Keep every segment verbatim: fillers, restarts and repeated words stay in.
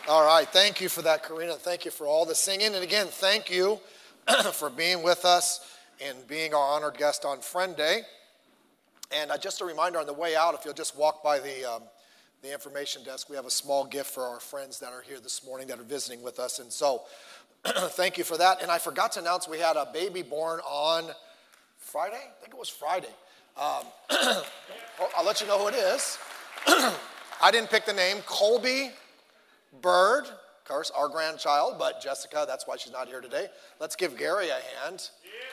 All right, thank you for that, Karina. Thank you for all the singing. And again, thank you for being with us and being our honored guest on Friend Day. And uh, just a reminder on the way out, if you'll just walk by the, um, the information desk, we have a small gift for our friends that are here this morning that are visiting with us. And so thank you for that. And I forgot to announce we had a baby born on Friday. I think it was Friday. Um, I'll let you know who it is. I didn't pick the name. Colby Bird, of course, our grandchild, but Jessica, that's why she's not here today. Let's give Gary a hand.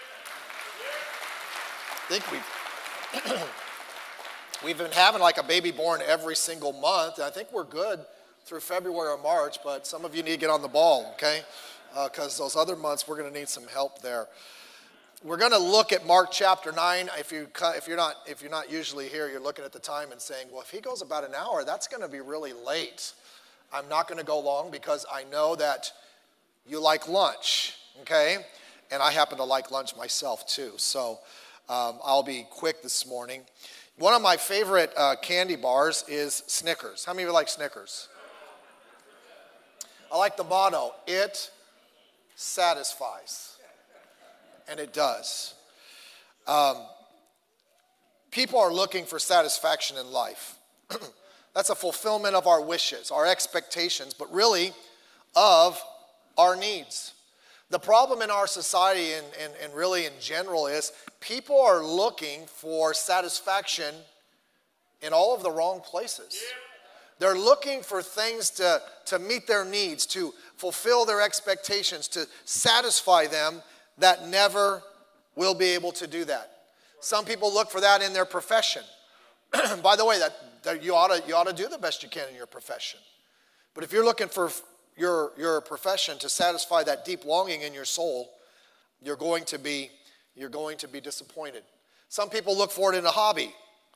I think we've, we've been having like a baby born every single month. I think we're good through February or March, but some of you need to get on the ball, okay? Because uh, those other months, we're going to need some help there. We're going to look at Mark chapter nine. If, you, if, you're not, if you're not usually here, you're looking at the time and saying, well, if he goes about an hour, that's going to be really late. I'm not going to go long because I know that you like lunch, okay? And I happen to like lunch myself too, so um, I'll be quick this morning. One of my favorite uh, candy bars is Snickers. How many of you like Snickers? I like the motto, it satisfies, and it does. Um, people are looking for satisfaction in life. That's a fulfillment of our wishes, our expectations, but really of our needs. The problem in our society and, and, and really in general is people are looking for satisfaction in all of the wrong places. They're looking for things to, to meet their needs, to fulfill their expectations, to satisfy them that never will be able to do that. Some people look for that in their profession. By the way, that, that you ought to you ought to do the best you can in your profession. But if you're looking for your your profession to satisfy that deep longing in your soul, you're going to be you're going to be disappointed. Some people look for it in a hobby.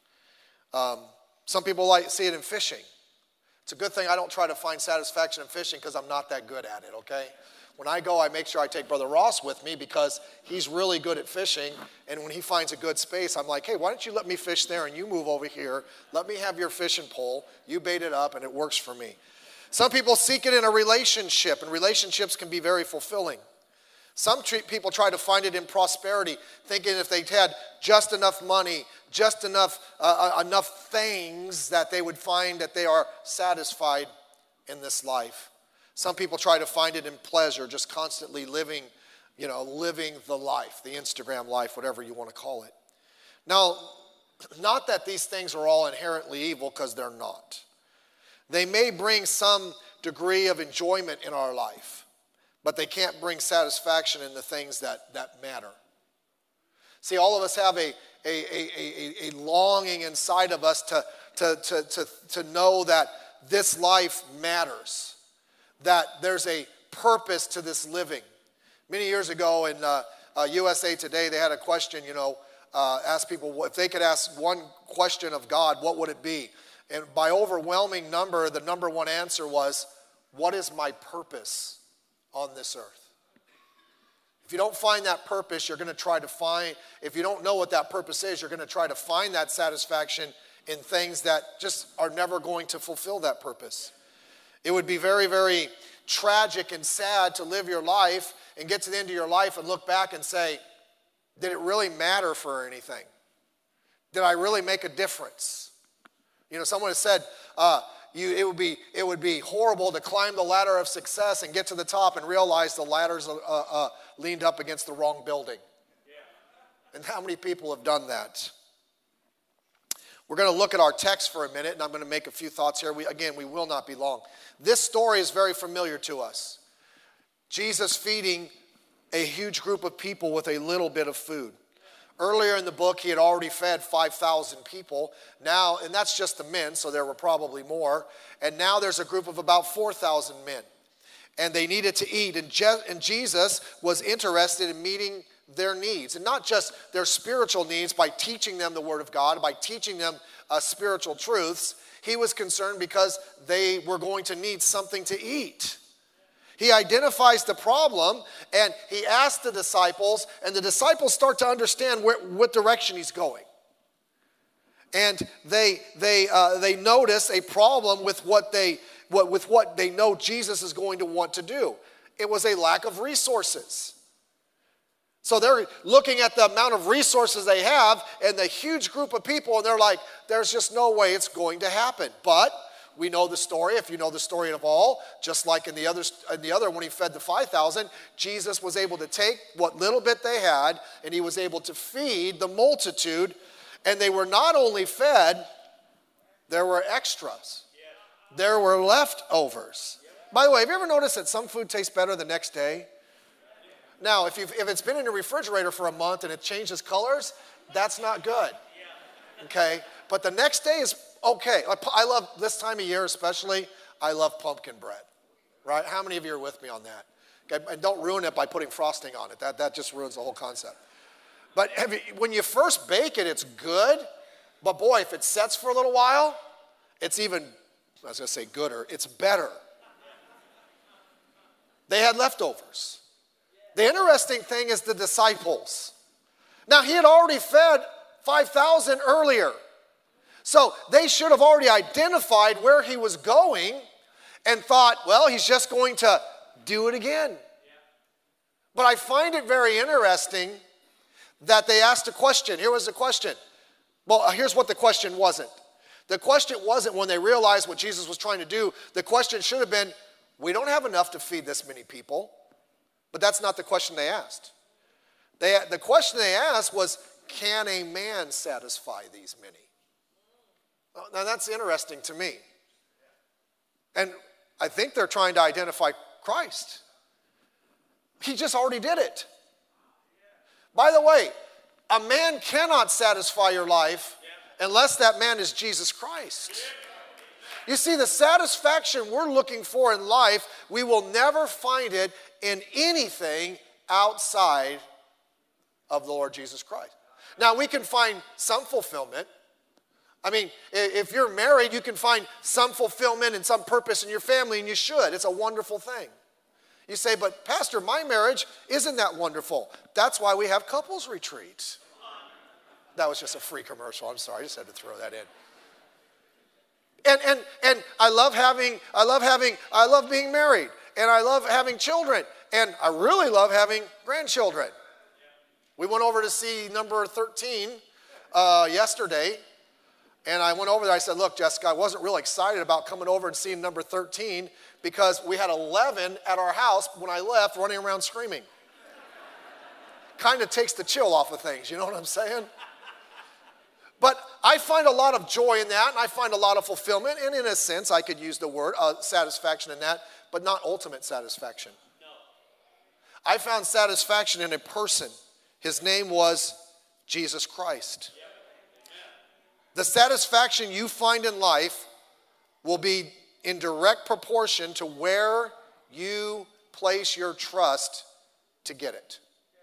Um, some people like see it in fishing. It's a good thing I don't try to find satisfaction in fishing because I'm not that good at it. Okay. When I go, I make sure I take Brother Ross with me because he's really good at fishing. And when he finds a good space, I'm like, hey, why don't you let me fish there and you move over here. Let me have your fishing pole. You bait it up and it works for me. Some people seek it in a relationship, and relationships can be very fulfilling. Some treat, people try to find it in prosperity, thinking if they had just enough money, just enough, uh, enough things that they would find that they are satisfied in this life. Some people try to find it in pleasure, just constantly living, you know, living the life, the Instagram life, whatever you want to call it. Now, not that these things are all inherently evil, because they're not. They may bring some degree of enjoyment in our life, but they can't bring satisfaction in the things that, that matter. See, all of us have a, a, a, a, a longing inside of us to, to, to, to, to know that this life matters, that there's a purpose to this living. Many years ago in uh, uh, U S A Today, they had a question, you know, uh, asked people if they could ask one question of God, what would it be? And by overwhelming number, the number one answer was, what is my purpose on this earth? If you don't find that purpose, you're going to try to find, if you don't know what that purpose is, you're going to try to find that satisfaction in things that just are never going to fulfill that purpose. It would be very, very tragic and sad to live your life and get to the end of your life and look back and say, did it really matter for anything? Did I really make a difference? You know, someone has said, uh, you, it would be it would be horrible to climb the ladder of success and get to the top and realize the ladder's uh, uh, leaned up against the wrong building. Yeah. And how many people have done that? We're going to look at our text for a minute, and I'm going to make a few thoughts here. We, again, we will not be long. This story is very familiar to us. Jesus feeding a huge group of people with a little bit of food. Earlier in the book, he had already fed five thousand people. Now, and that's just the men, so there were probably more. And now there's a group of about four thousand men. And they needed to eat. And, Je- and Jesus was interested in meeting their needs. And not just their spiritual needs by teaching them the Word of God, by teaching them uh, spiritual truths. He was concerned because they were going to need something to eat. He identifies the problem, and he asks the disciples, and the disciples start to understand where, what direction he's going. And they they uh, they notice a problem with what they what, with what they know Jesus is going to want to do. It was a lack of resources. So they're looking at the amount of resources they have and the huge group of people, and they're like, there's just no way it's going to happen. But we know the story. If you know the story of all, just like in the other, in the other when he fed the five thousand, Jesus was able to take what little bit they had, and he was able to feed the multitude. And they were not only fed, there were extras. There were leftovers. By the way, have you ever noticed that some food tastes better the next day? Now, if, you've, if it's been in the refrigerator for a month and it changes colors, that's not good, okay? But the next day is okay. I love, this time of year especially, I love pumpkin bread, right? How many of you are with me on that? Okay, and don't ruin it by putting frosting on it. That, that just ruins the whole concept. But have you, when you first bake it, it's good. But boy, if it sets for a little while, it's even, I was going to say gooder, it's better. They had leftovers. The interesting thing is the disciples. Now, he had already fed five thousand earlier. So they should have already identified where he was going and thought, well, he's just going to do it again. But I find it very interesting that they asked a question. Here was the question. Well, here's what the question wasn't. The question wasn't when they realized what Jesus was trying to do. The question should have been, we don't have enough to feed this many people. But that's not the question they asked. They, the question they asked was, can a man satisfy these many? Well, now that's interesting to me. And I think they're trying to identify Christ. He just already did it. By the way, a man cannot satisfy your life unless that man is Jesus Christ. You see, the satisfaction we're looking for in life, we will never find it in anything outside of the Lord Jesus Christ. Now, we can find some fulfillment. I mean, if you're married, you can find some fulfillment and some purpose in your family, and you should. It's a wonderful thing. You say, but Pastor, my marriage isn't that wonderful. That's why we have couples retreats. That was just a free commercial. I'm sorry, I just had to throw that in. And and and I love having, I love having, I love being married, and I love having children, and I really love having grandchildren. We went over to see number thirteen uh, yesterday, and I went over there. I said, look, Jessica, I wasn't really excited about coming over and seeing number thirteen because we had eleven at our house when I left running around screaming. Kind of takes the chill off of things, you know what I'm saying? But I find a lot of joy in that, and I find a lot of fulfillment, and in a sense, I could use the word uh, satisfaction in that, but not ultimate satisfaction. No. I found satisfaction in a person. His name was Jesus Christ. Yep. The satisfaction you find in life will be in direct proportion to where you place your trust to get it.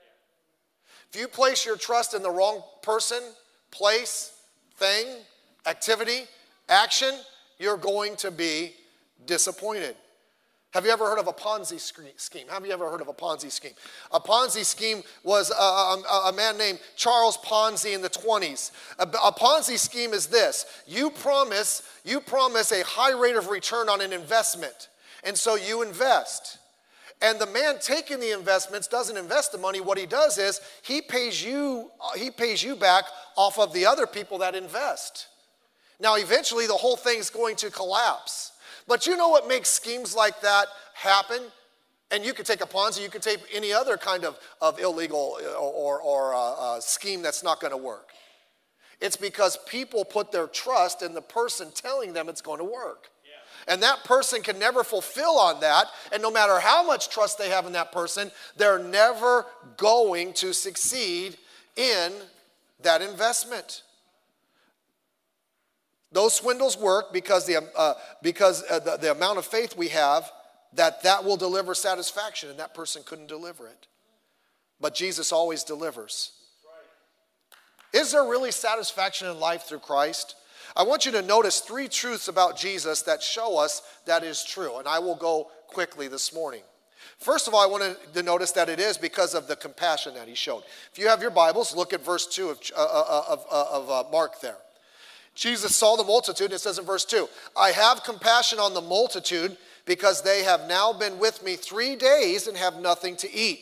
If you place your trust in the wrong person, place, thing, activity, action, you're going to be disappointed. Have you ever heard of a Ponzi scheme? Have you ever heard of a Ponzi scheme? A Ponzi scheme was a, a, a man named Charles Ponzi in the twenties. A, a Ponzi scheme is this. You promise, you promise a high rate of return on an investment, and so you invest. And the man taking the investments doesn't invest the money. What he does is he pays you, he pays you back off of the other people that invest. Now, eventually, the whole thing's going to collapse. But you know what makes schemes like that happen? And you could take a Ponzi, you could take any other kind of, of illegal or, or, or uh, uh, scheme that's not going to work. It's because people put their trust in the person telling them it's going to work. And that person can never fulfill on that. And no matter how much trust they have in that person, they're never going to succeed in that investment. Those swindles work because the, uh, because uh, the, the amount of faith we have that that will deliver satisfaction, and that person couldn't deliver it. But Jesus always delivers. Is there really satisfaction in life through Christ? I want you to notice three truths about Jesus that show us that is true, and I will go quickly this morning. First of all, I want to notice that it is because of the compassion that he showed. If you have your Bibles, look at verse two of, uh, of, uh, of uh, Mark there. Jesus saw the multitude, it says in verse two, I have compassion on the multitude because they have now been with me three days and have nothing to eat.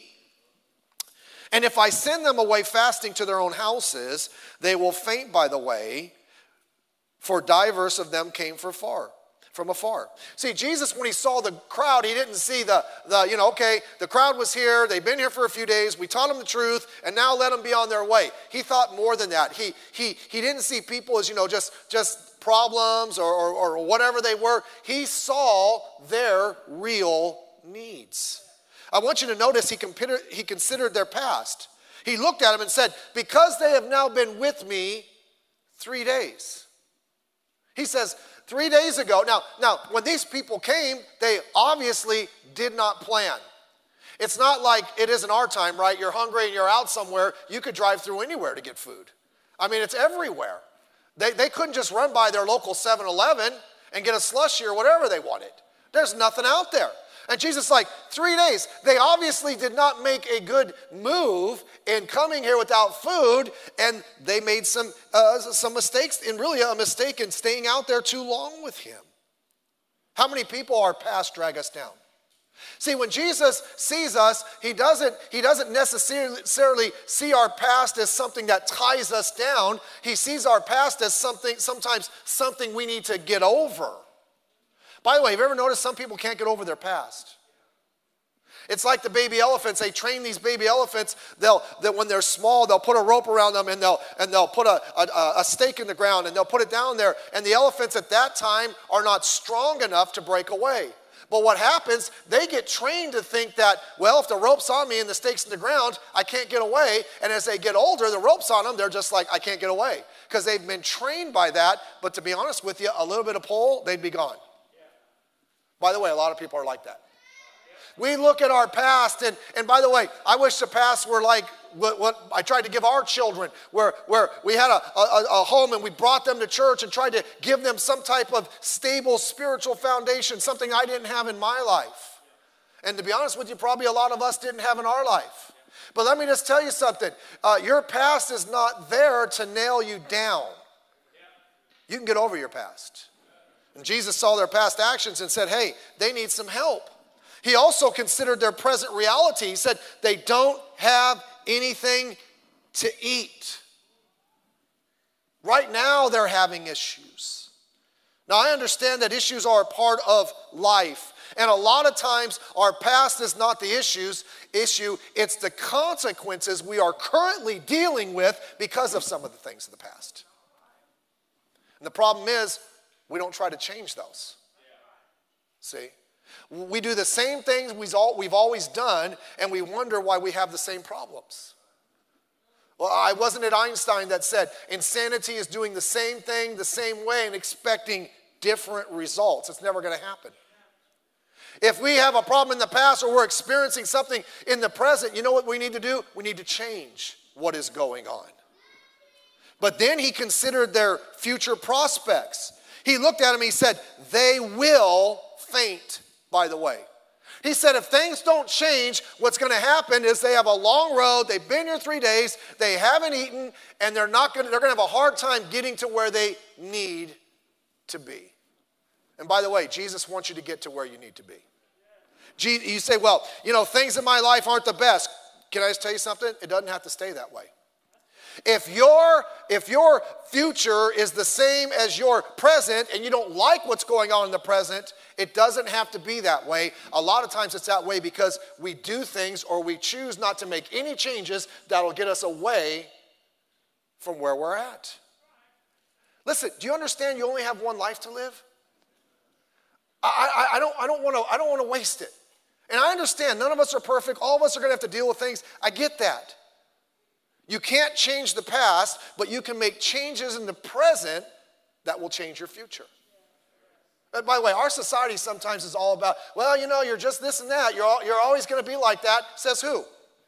And if I send them away fasting to their own houses, they will faint by the way, for divers of them came from far. From afar. See, Jesus, when he saw the crowd, he didn't see the, the, you know, okay, the crowd was here, they've been here for a few days, we taught them the truth, and now let them be on their way. He thought more than that. He, he, he didn't see people as, you know, just, just problems or, or, or whatever they were. He saw their real needs. I want you to notice he, computer, he considered their past. He looked at them and said, because they have now been with me three days. He says, Three days ago, now, now, when these people came, they obviously did not plan. It's not like it is in our time, right? You're hungry and you're out somewhere. You could drive through anywhere to get food. I mean, it's everywhere. They, they couldn't just run by their local seven eleven and get a slushie or whatever they wanted. There's nothing out there. And Jesus is like, three days. They obviously did not make a good move in coming here without food, and they made some, uh, some mistakes, and really a mistake in staying out there too long with him. How many people our past drag us down? See, when Jesus sees us, he doesn't, he doesn't necessarily see our past as something that ties us down. He sees our past as something, sometimes something we need to get over. By the way, have you ever noticed some people can't get over their past? It's like the baby elephants. They train these baby elephants. They'll, that when they're small, they'll put a rope around them and they'll, and they'll put a, a, a stake in the ground and they'll put it down there. And the elephants at that time are not strong enough to break away. But what happens, they get trained to think that, well, if the rope's on me and the stake's in the ground, I can't get away. And as they get older, the rope's on them, they're just like, I can't get away. Because they've been trained by that. But to be honest with you, a little bit of pull, they'd be gone. By the way, a lot of people are like that. We look at our past, and, and by the way, I wish the past were like what, what I tried to give our children, where, where we had a, a, a home and we brought them to church and tried to give them some type of stable spiritual foundation, something I didn't have in my life. And to be honest with you, probably a lot of us didn't have in our life. But let me just tell you something. Uh, your past is not there to nail you down. You can get over your past. And Jesus saw their past actions and said, hey, they need some help. He also considered their present reality. He said, they don't have anything to eat. Right now, they're having issues. Now, I understand that issues are a part of life. And a lot of times, our past is not the issues, issue. It's the consequences we are currently dealing with because of some of the things of the past. And the problem is, we don't try to change those. See? We do the same things we've always done, and we wonder why we have the same problems. Well, I wasn't it Einstein that said insanity is doing the same thing the same way and expecting different results. It's never going to happen. If we have a problem in the past or we're experiencing something in the present, you know what we need to do? We need to change what is going on. But then he considered their future prospects. He looked at them, he said, they will faint by the way. He said if things don't change, what's going to happen is they have a long road, they've been here three days, they haven't eaten, and they're not going to, they're going to have a hard time getting to where they need to be. And by the way, Jesus wants you to get to where you need to be. You say, well, you know, things in my life aren't the best. Can I just tell you something? It doesn't have to stay that way. If your, if your future is the same as your present and you don't like what's going on in the present, it doesn't have to be that way. A lot of times it's that way because we do things or we choose not to make any changes that'll get us away from where we're at. Listen, do you understand you only have one life to live? I, I, I don't, I don't want to, I don't want to waste it. And I understand none of us are perfect. All of us are going to have to deal with things. I get that. You can't change the past, but you can make changes in the present that will change your future. And by the way, our society sometimes is all about, well, you know, you're just this and that. You're, all, you're always going to be like that. Says who?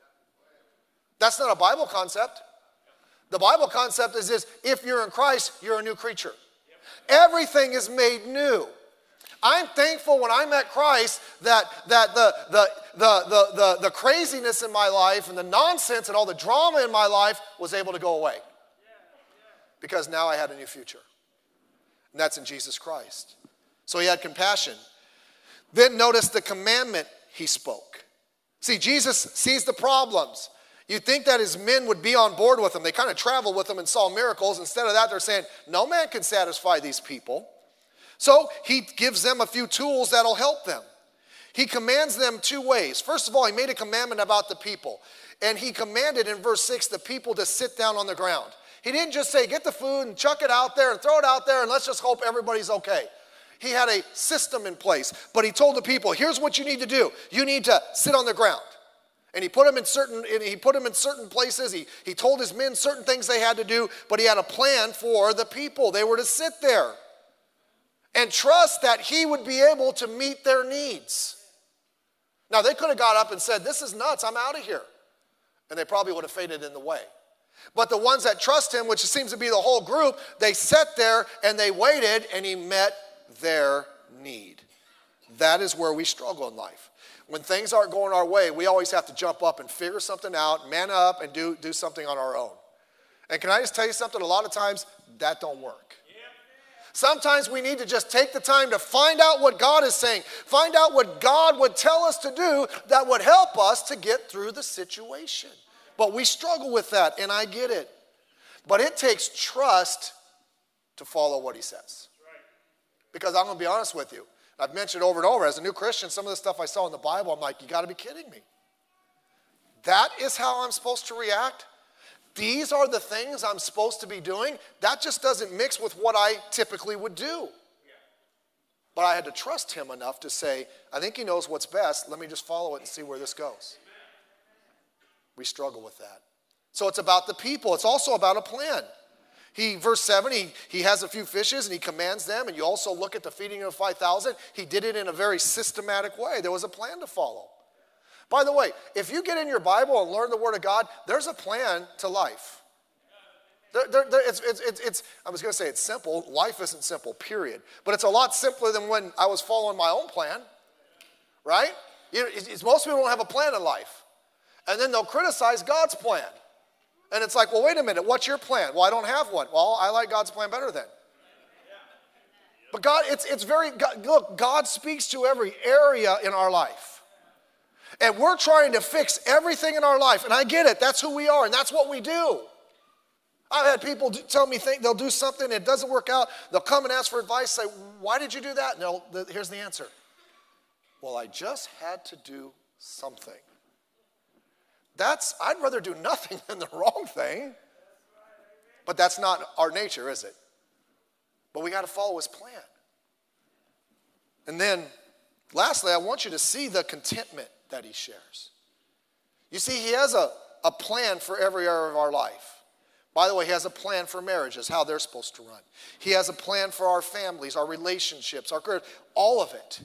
That's not a Bible concept. The Bible concept is this: if you're in Christ, you're a new creature. Everything is made new. I'm thankful when I met Christ that, that the, the, the, the, the, the craziness in my life and the nonsense and all the drama in my life was able to go away. Because now I had a new future. And that's in Jesus Christ. So he had compassion. Then notice the commandment he spoke. See, Jesus sees the problems. You'd think that his men would be on board with him. They kind of traveled with him and saw miracles. Instead of that, they're saying, no man can satisfy these people. So he gives them a few tools that'll help them. He commands them two ways. First of all, he made a commandment about the people. And he commanded in verse six the people to sit down on the ground. He didn't just say, get the food and chuck it out there and throw it out there and let's just hope everybody's okay. He had a system in place. But he told the people, here's what you need to do. You need to sit on the ground. And he put them in certain, he put them in certain places. He, he told his men certain things they had to do, but he had a plan for the people. They were to sit there and trust that he would be able to meet their needs. Now, they could have got up and said, this is nuts, I'm out of here. And they probably would have faded in the way. But the ones that trust him, which seems to be the whole group, they sat there and they waited and he met their need. That is where we struggle in life. When things aren't going our way, we always have to jump up and figure something out, man up, and do, do something on our own. And can I just tell you something? A lot of times, that don't work. Sometimes we need to just take the time to find out what God is saying. Find out what God would tell us to do that would help us to get through the situation. But we struggle with that, and I get it. But it takes trust to follow what he says. Because I'm going to be honest with you. I've mentioned over and over, as a new Christian, some of the stuff I saw in the Bible, I'm like, you got to be kidding me. That is how I'm supposed to react? These are the things I'm supposed to be doing? That just doesn't mix with what I typically would do. But I had to trust him enough to say, I think he knows what's best. Let me just follow it and see where this goes. We struggle with that. So it's about the people. It's also about a plan. He, verse seven, he, he has a few fishes and he commands them. And you also look at the feeding of five thousand. He did it in a very systematic way. There was a plan to follow. By the way, if you get in your Bible and learn the Word of God, there's a plan to life. There, there, there, it's, it's, it's, it's, I was going to say it's simple. Life isn't simple, period. But it's a lot simpler than when I was following my own plan, right? You know, it's, it's, most people don't have a plan in life. And then they'll criticize God's plan. And it's like, well, wait a minute, what's your plan? Well, I don't have one. Well, I like God's plan better then. But God, it's, it's very, God, look, God speaks to every area in our life. And we're trying to fix everything in our life. And I get it. That's who we are. And that's what we do. I've had people do, tell me think they'll do something. And it doesn't work out. They'll come and ask for advice. Say, why did you do that? No, the, here's the answer. Well, I just had to do something. That's, I'd rather do nothing than the wrong thing. But that's not our nature, is it? But we got to follow his plan. And then, lastly, I want you to see the contentment that he shares. You see, he has a, a plan for every area of our life. By the way, he has a plan for marriages, how they're supposed to run. He has a plan for our families, our relationships, our career, all of it.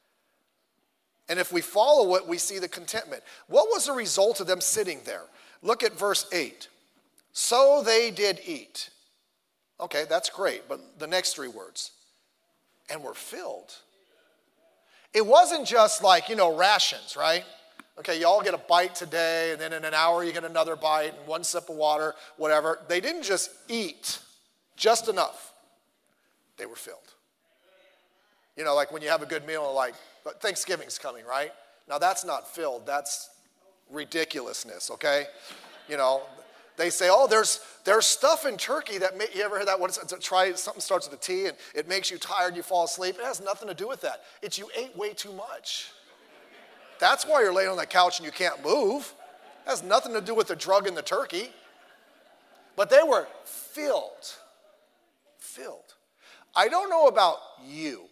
And if we follow it, we see the contentment. What was the result of them sitting there? Look at verse eight. So they did eat. Okay, that's great, but the next three words. And were filled. It wasn't just like, you know, rations, right? Okay, you all get a bite today, and then in an hour you get another bite, and one sip of water, whatever. They didn't just eat just enough. They were filled. You know, like when you have a good meal, like Thanksgiving's coming, right? Now that's not filled, that's ridiculousness, okay? You know, they say, oh, there's there's stuff in turkey that, may, you ever heard that? What is it? Try, something starts with a T and it makes you tired, you fall asleep. It has nothing to do with that. It's you ate way too much. That's why you're laying on the couch and you can't move. It has nothing to do with the drug in the turkey. But they were filled. Filled. I don't know about you.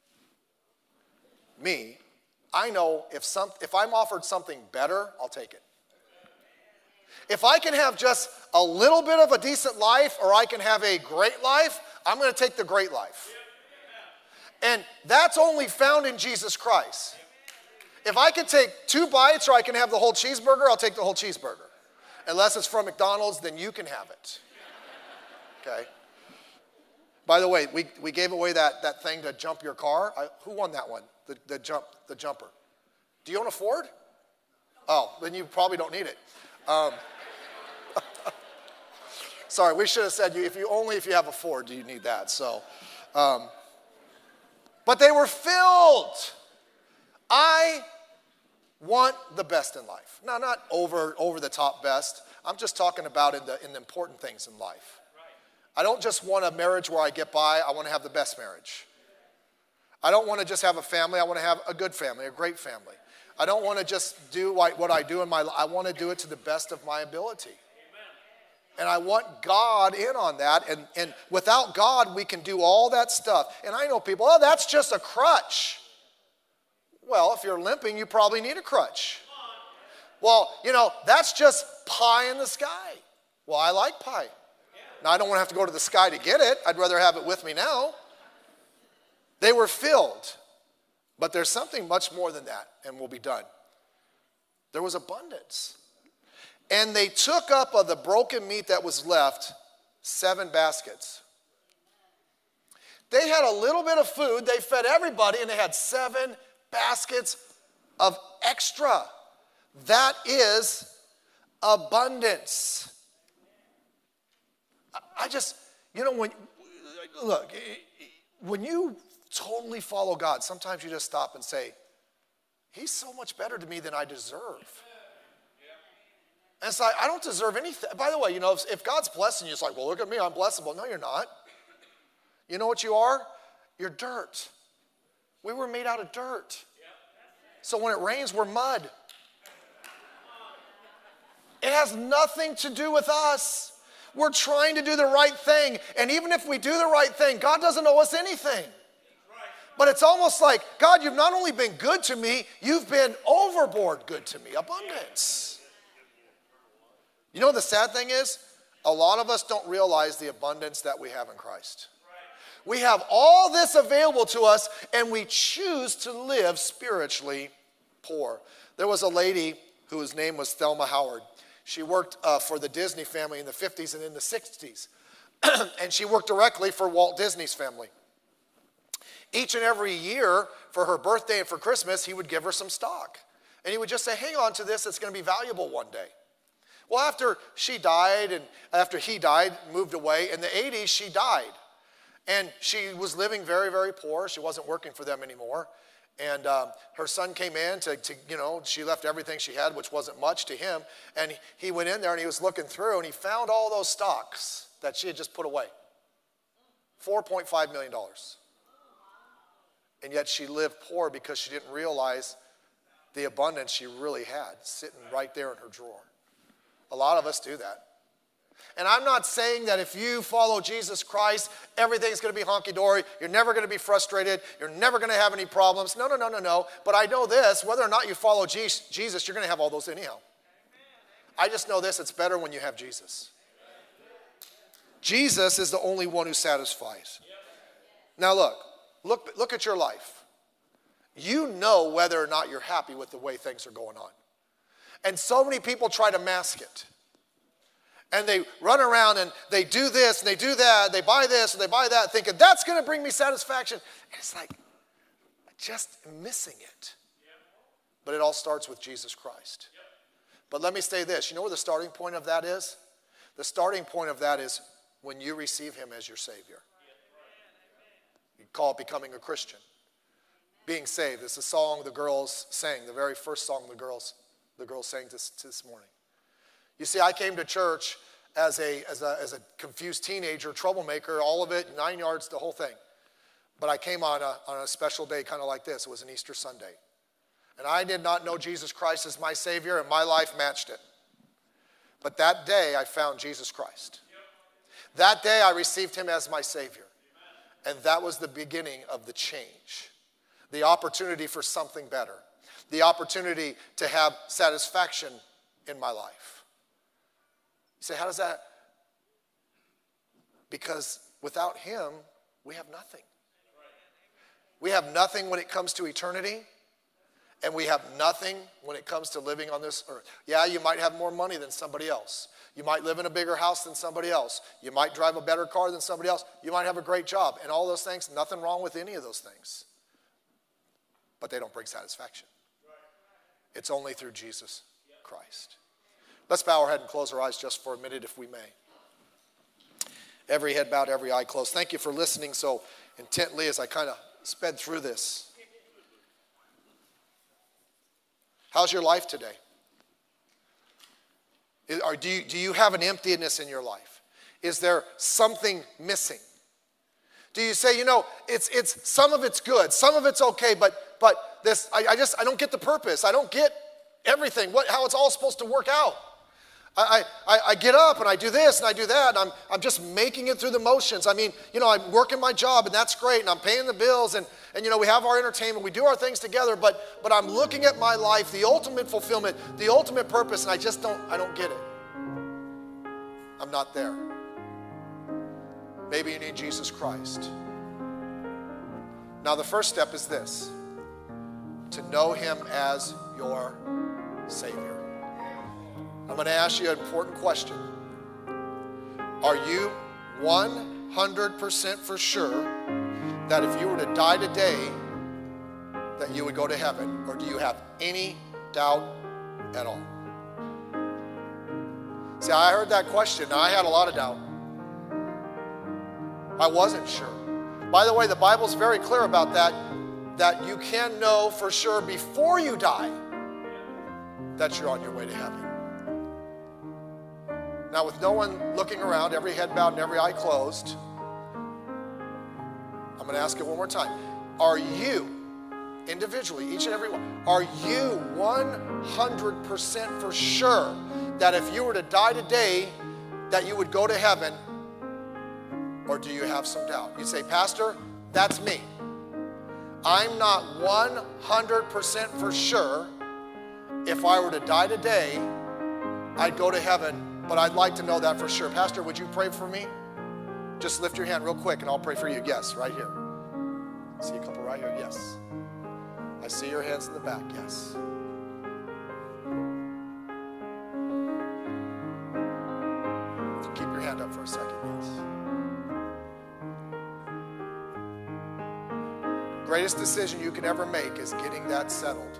Me, I know if some if I'm offered something better, I'll take it. If I can have just a little bit of a decent life or I can have a great life, I'm going to take the great life. And that's only found in Jesus Christ. If I can take two bites or I can have the whole cheeseburger, I'll take the whole cheeseburger. Unless it's from McDonald's, then you can have it. Okay? By the way, we, we gave away that, that thing to jump your car. I, who won that one? The, the, jump, the jumper. Do you own a Ford? Oh, then you probably don't need it. Um, sorry, we should have said you if you only if you have a Ford do you need that. So, Um, but they were filled. I want the best in life. Now, not over, over the top best. I'm just talking about in the, in the important things in life. I don't just want a marriage where I get by. I want to have the best marriage. I don't want to just have a family. I want to have a good family, a great family. I don't want to just do what I do in my life. I want to do it to the best of my ability. And I want God in on that. And, and without God, we can do all that stuff. And I know people, oh, that's just a crutch. Well, if you're limping, you probably need a crutch. Well, you know, that's just pie in the sky. Well, I like pie. Now, I don't want to have to go to the sky to get it. I'd rather have it with me now. They were filled. But there's something much more than that, and we'll be done. There was abundance. And they took up of the broken meat that was left, seven baskets. They had a little bit of food. They fed everybody, and they had seven baskets of extra. That is abundance. I just, you know, when, look, when you totally follow God, sometimes you just stop and say, he's so much better to me than I deserve. And it's like, I don't deserve anything. By the way, you know, if, if God's blessing you, it's like, well, look at me, I'm blessable. No, you're not. You know what you are? You're dirt. We were made out of dirt. So when it rains, we're mud. It has nothing to do with us. We're trying to do the right thing. And even if we do the right thing, God doesn't owe us anything. But it's almost like, God, you've not only been good to me, you've been overboard good to me. Abundance. You know what the sad thing is? A lot of us don't realize the abundance that we have in Christ. We have all this available to us, and we choose to live spiritually poor. There was a lady whose name was Thelma Howard. She worked uh, for the Disney family in the fifties and in the sixties. And she worked directly for Walt Disney's family. Each and every year for her birthday and for Christmas, he would give her some stock. And he would just say, hang on to this, it's going to be valuable one day. Well, after she died and after he died, moved away, in the eighties, she died. And she was living very, very poor. She wasn't working for them anymore. And um, her son came in to, to, you know, she left everything she had, which wasn't much to him. And he went in there and he was looking through and he found all those stocks that she had just put away. four point five million dollars. And yet she lived poor because she didn't realize the abundance she really had sitting right there in her drawer. A lot of us do that. And I'm not saying that if you follow Jesus Christ, everything's going to be honky-dory. You're never going to be frustrated. You're never going to have any problems. No, no, no, no, no. But I know this, whether or not you follow Jesus, you're going to have all those anyhow. I just know this, it's better when you have Jesus. Jesus is the only one who satisfies. Now look, look, look at your life. You know whether or not you're happy with the way things are going on. And so many people try to mask it. And they run around and they do this and they do that, they buy this and they buy that, thinking that's going to bring me satisfaction. And it's like, I just am missing it. But it all starts with Jesus Christ. But let me say this, you know where the starting point of that is? The starting point of that is when you receive him as your Savior. You call it becoming a Christian. Being saved. It's a song the girls sang, the very first song the girls, the girls sang this, this morning. You see, I came to church as a, as, a, as a confused teenager, troublemaker, all of it, nine yards, the whole thing. But I came on a, on a special day kind of like this. It was an Easter Sunday. And I did not know Jesus Christ as my Savior, and my life matched it. But that day, I found Jesus Christ. That day, I received him as my Savior. And that was the beginning of the change. The opportunity for something better. The opportunity to have satisfaction in my life. You say, how does that? Because without him, we have nothing. We have nothing when it comes to eternity, and we have nothing when it comes to living on this earth. Yeah, you might have more money than somebody else. You might live in a bigger house than somebody else. You might drive a better car than somebody else. You might have a great job, and all those things, nothing wrong with any of those things. But they don't bring satisfaction. It's only through Jesus Christ. Let's bow our head and close our eyes just for a minute if we may. Every head bowed, every eye closed. Thank you for listening so intently as I kind of sped through this. How's your life today? Is, or do you, do you have an emptiness in your life? Is there something missing? Do you say, you know, it's it's some of it's good, some of it's okay, but but this I, I just I don't get the purpose. I don't get everything. What how it's all supposed to work out. I, I, I get up and I do this and I do that and I'm, I'm just making it through the motions. I mean, you know, I'm working my job and that's great and I'm paying the bills and, and you know, we have our entertainment, we do our things together, but but I'm looking at my life, the ultimate fulfillment, the ultimate purpose, and I just don't, I don't get it. I'm not there. Maybe you need Jesus Christ. Now the first step is this, to know him as your Savior. I'm going to ask you an important question. Are you one hundred percent for sure that if you were to die today, that you would go to heaven? Or do you have any doubt at all? See, I heard that question, and I had a lot of doubt. I wasn't sure. By the way, the Bible's very clear about that, that you can know for sure before you die that you're on your way to heaven. Now, with no one looking around, every head bowed and every eye closed, I'm going to ask it one more time. Are you, individually, each and every one, are you one hundred percent for sure that if you were to die today, that you would go to heaven, or do you have some doubt? You say, Pastor, that's me. I'm not one hundred percent for sure if I were to die today, I'd go to heaven. But I'd like to know that for sure. Pastor, would you pray for me? Just lift your hand real quick and I'll pray for you. Yes, right here. I see a couple right here. Yes. I see your hands in the back. Yes. Keep your hand up for a second. Yes. Greatest decision you can ever make is getting that settled.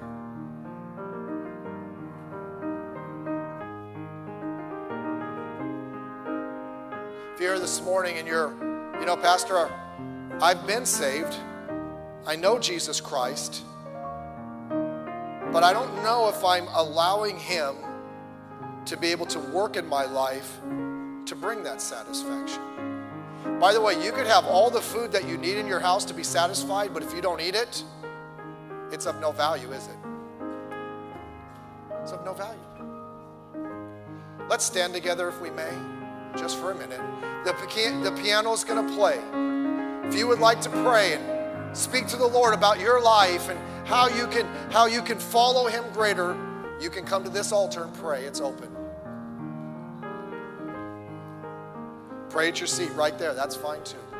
Here this morning and you're, you know, Pastor, I've been saved. I know Jesus Christ, but I don't know if I'm allowing him to be able to work in my life to bring that satisfaction. By the way, you could have all the food that you need in your house to be satisfied, but if you don't eat it, it's of no value, is it? It's of no value. Let's stand together if we may, just for a minute. The, the piano's going to play. If you would like to pray and speak to the Lord about your life and how you can how you can follow him greater, you can come to this altar and pray. It's open. Pray at your seat right there. That's fine too.